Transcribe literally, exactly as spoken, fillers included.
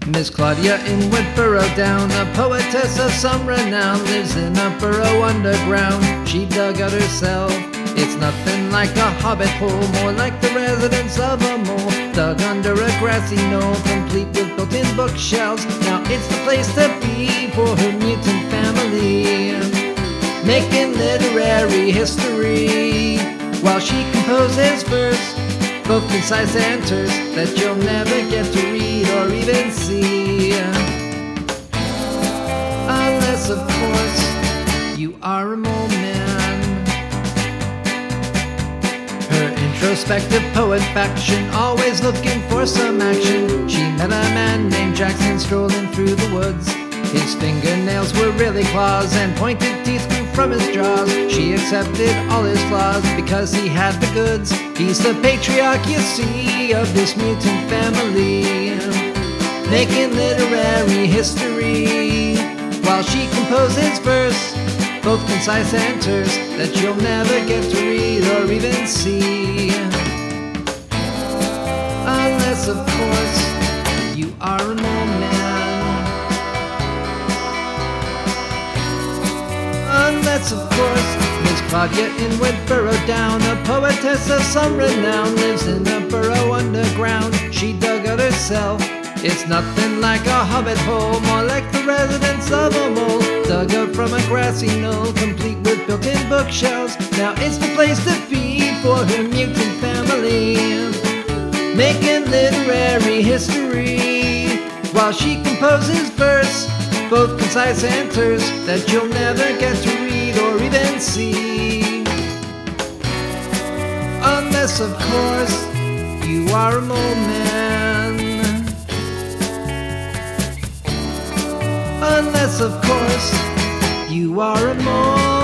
Miss Claudia in Whitborough Down, a poetess of some renown, lives in a burrow underground she dug out herself. It's nothing like a hobbit hole, more like the residence of a mole, dug under a grassy knoll, complete with built-in bookshelves. Now it's the place to be for her mutant family, making literary history while she composes verse, both concise and terse, that you'll never get to read or even see, unless of course you are a mole man. Her introspective poet faction, always looking for some action. She met a man named Jackson strolling through the woods. His fingernails were really claws, and pointed teeth grew from his jaws. She accepted all his flaws because he had the goods. He's the patriarch, you see, of this mutant family, making literary history while she composes verse, both concise and terse, that you'll never get to read or even see, unless of course you are a mole man. Unless, of course, Miss Claudia in Whitborough Down, a poetess of some renown, lives in a burrow underground she dug out herself. It's nothing like a hobbit hole, more like the residence of a mole, dug out from a grassy knoll, complete with built-in bookshelves. Now it's the place to be for her mutant family, making literary history while she composes verse, both concise and terse, that you'll never get to read or even see, unless of course you are a mole man. Unless of course you are a mole